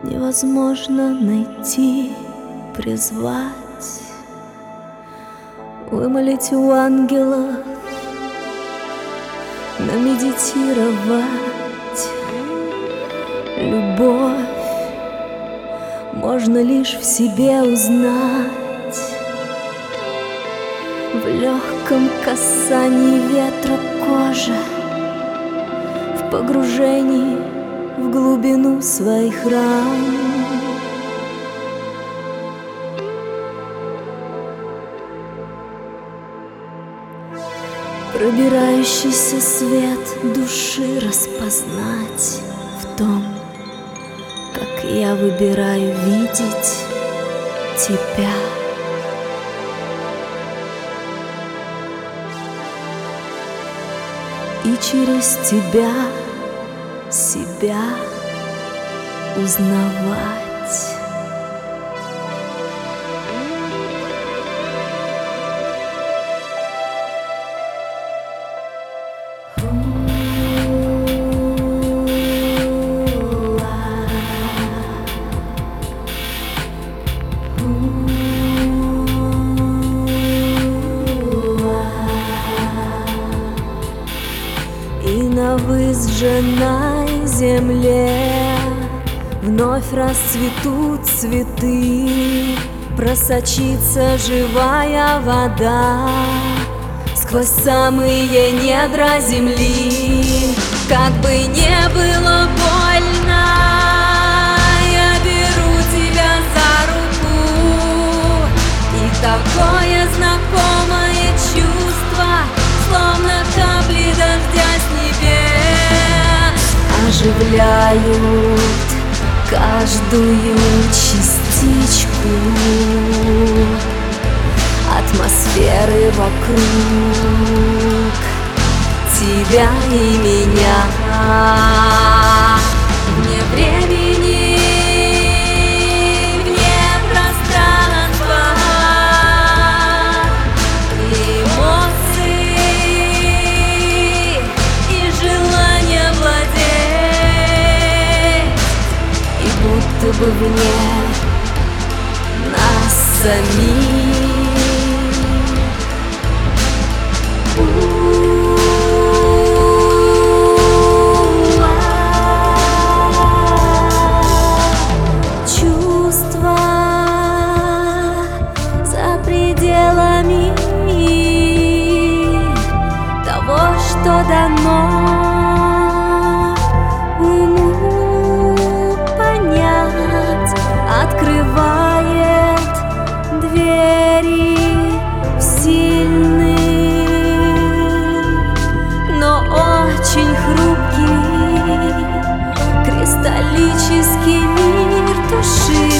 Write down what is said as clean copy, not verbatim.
невозможно найти, призвать, вымолить у ангелов, намедитировать. Любовь можно лишь в себе узнать, в легком касании ветра кожи, в погружении в глубину своих ран. Пробирающийся свет души распознать в том, как я выбираю видеть тебя. И через тебя себя узнавать. И на выжженной земле вновь расцветут цветы, просочится живая вода сквозь самые недра земли. Как бы не было больно, я беру тебя за руку, и такое знакомое чувство, словно капли дождя с небес, оживляют каждую частичку атмосферы вокруг тебя и меня. Вне времени, вне пространства, эмоции и желание владеть, и будто бы вне нас самих. Чувства за пределами того, что дано уму понять, открывает двери в сильный, но очень хрупкий кристаллический мир души.